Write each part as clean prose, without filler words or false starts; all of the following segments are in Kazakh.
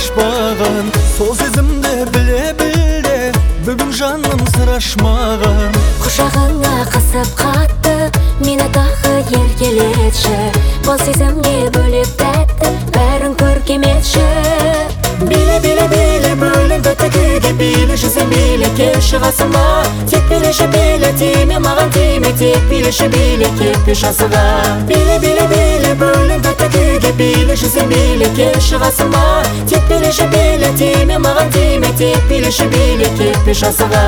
ашпаған, сол сезімді біле бүгін жаным сырашмаған. Құшағыңа қысып қатты мені тағы еркелетші, бұл сезімге бөлеп тәтті бәрін көркем етші. Биле бөлінді тігіге, билеші сен биле келші қасыма. Тек билеші биле, тиме маған тиме, тек билеші биле кетпеш асыға. Биле бөлінді тігіге, билеші сен биле келші қасыма. Тек билеші биле, тиме маған тиме, тек билеші биле кетпеш асыға.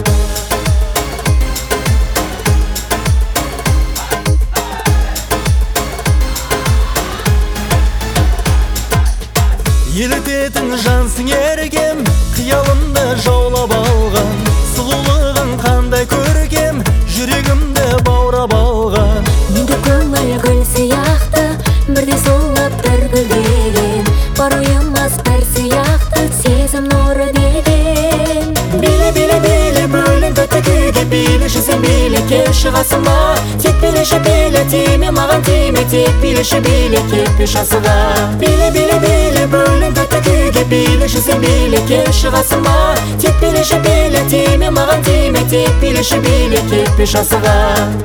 Елітетін жансың ергем, қиялымды жаулап алған. Сұлулығың қандай көркем, жүрегімді баурап алған. Менде көңіл гүл сияқты, бірде солып бір гүлдеген, бар ойымыз бір сияқты, сезім нұры деген. Биле бөлінді тігіге, билеші сен биле келші қасыма. Тек билеші биле, тиме маған тиме, тек билеші биле кетпеш асыға. Биле бөлінді тігіге, билеші сен биле келші қасыма. Тек билеші биле, тиме маған тиме, тек билеші биле кетпеш асыға.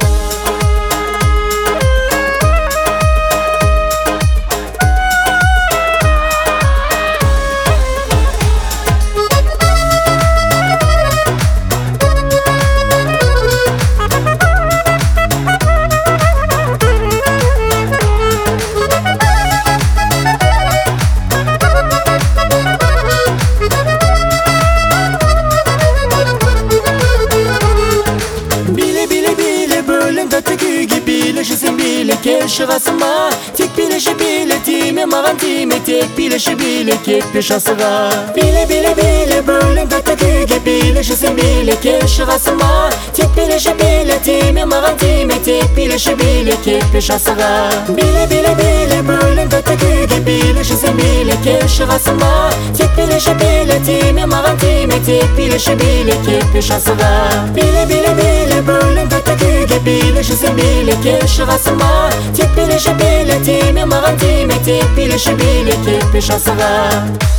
Билеші сен биле келші қасыма. Тек билеші биле, тиме маған тиме, тек билеші биле кетпеш асыға. Биле бөлінді тігіге, билеші сен биле келші қасыма. Тек билеші биле, тиме маған тиме, тек билеші биле кетпеш асыға. Биле бөлінді тігіге, билеші сен биле келші қасыма. Тек билеші биле, тиме маған тиме, тек билеші биле кетпеш асыға. Биле бөлінді тігіге, билеші сен биле келші қасыма. Тек билеші биле, тиме маған тиме, тек билеші биле кетпеш асыға.